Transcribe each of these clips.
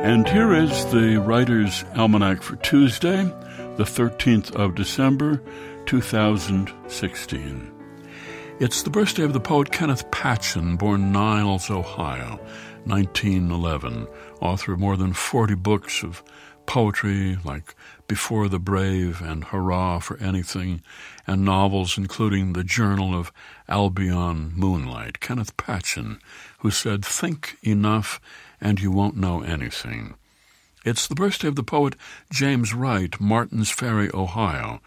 And here is the Writer's Almanac for Tuesday, the 13th of December, 2016. It's the birthday of the poet Kenneth Patchen, born Niles, Ohio, 1911, author of more than 40 books of poetry like Before the Brave and Hurrah for Anything, and novels including The Journal of Albion Moonlight. Kenneth Patchen, who said, "Think enough and you won't know anything." It's the birthday of the poet James Wright, Martins Ferry, Ohio,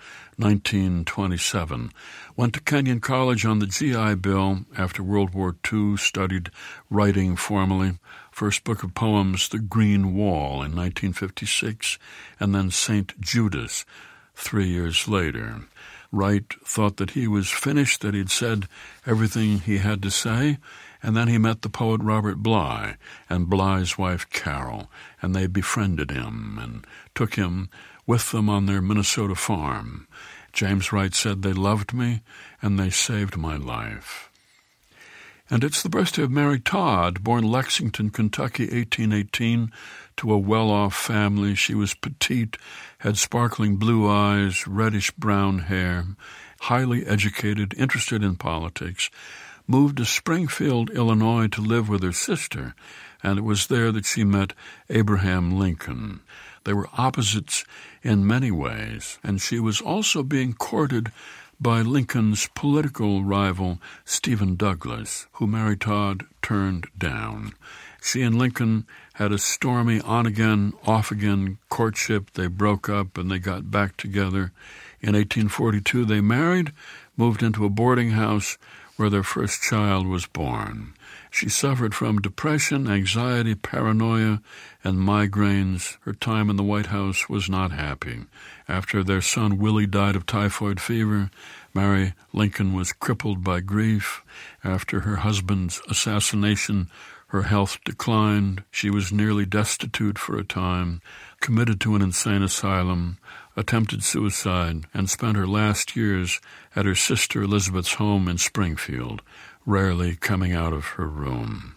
1927. Went to Kenyon College on the GI Bill after World War II, studied writing formally. First book of poems, The Green Wall, in 1956, and then St. Judas 3 years later. Wright thought that he was finished, that he'd said everything he had to say, and then he met the poet Robert Bly and Bly's wife Carol, and they befriended him and took him with them on their Minnesota farm. James Wright said, "They loved me and they saved my life." And it's the birthday of Mary Todd, born Lexington, Kentucky, 1818, to a well-off family. She was petite, had sparkling blue eyes, reddish-brown hair, highly educated, interested in politics, moved to Springfield, Illinois to live with her sister, and it was there that she met Abraham Lincoln. They were opposites in many ways, and she was also being courted by Lincoln's political rival, Stephen Douglas, who Mary Todd turned down. She and Lincoln had a stormy on-again, off-again courtship. They broke up and they got back together. In 1842, they married, moved into a boarding house where their first child was born. She suffered from depression, anxiety, paranoia, and migraines. Her time in the White House was not happy. After their son Willie died of typhoid fever, Mary Lincoln was crippled by grief. After her husband's assassination, her health declined. She was nearly destitute for a time, committed to an insane asylum, attempted suicide, and spent her last years at her sister Elizabeth's home in Springfield, rarely coming out of her room.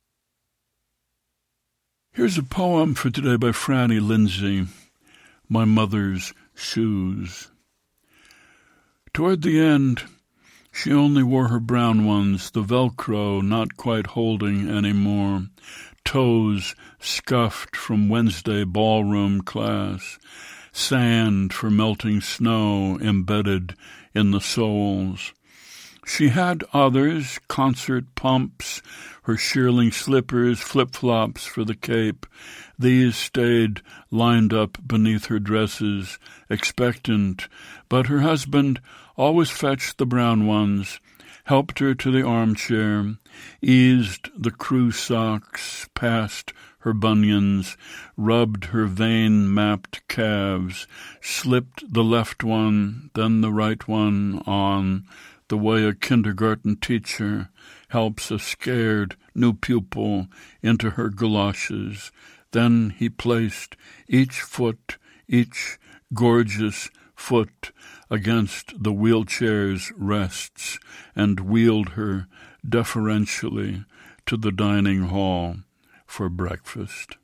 Here's a poem for today by Franny Lindsay, My Mother's Shoes. Toward the end, she only wore her brown ones, the Velcro not quite holding anymore, toes scuffed from Wednesday ballroom class, sand for melting snow embedded in the soles. She had others, concert pumps, her shearling slippers, flip-flops for the cape. These stayed lined up beneath her dresses, expectant, but her husband always fetched the brown ones, helped her to the armchair, eased the crew socks past her bunions, rubbed her vein-mapped calves, slipped the left one, then the right one on, the way a kindergarten teacher helps a scared new pupil into her galoshes. Then he placed each foot, each gorgeous foot against the wheelchair's rests and wheeled her deferentially to the dining hall for breakfast.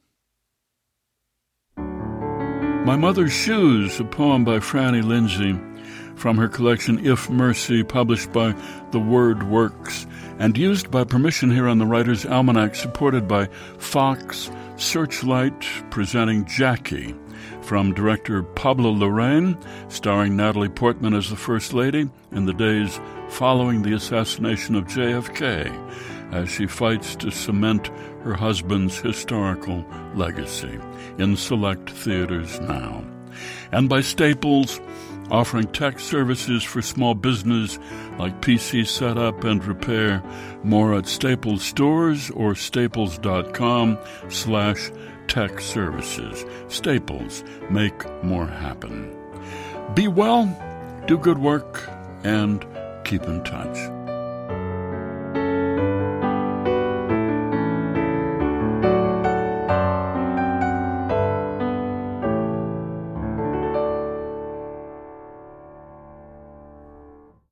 My Mother's Shoes, a poem by Franny Lindsay, from her collection If Mercy, published by The Word Works, and used by permission here on the Writer's Almanac, supported by Fox Searchlight, presenting Jackie, from director Pablo Larraín, starring Natalie Portman as the First Lady in the days following the assassination of JFK, as she fights to cement her husband's historical legacy, in select theaters now. And by Staples, offering tech services for small business like PC setup and repair. More at Staples stores or staples.com/tech services. Staples, make more happen. Be well, do good work, and keep in touch.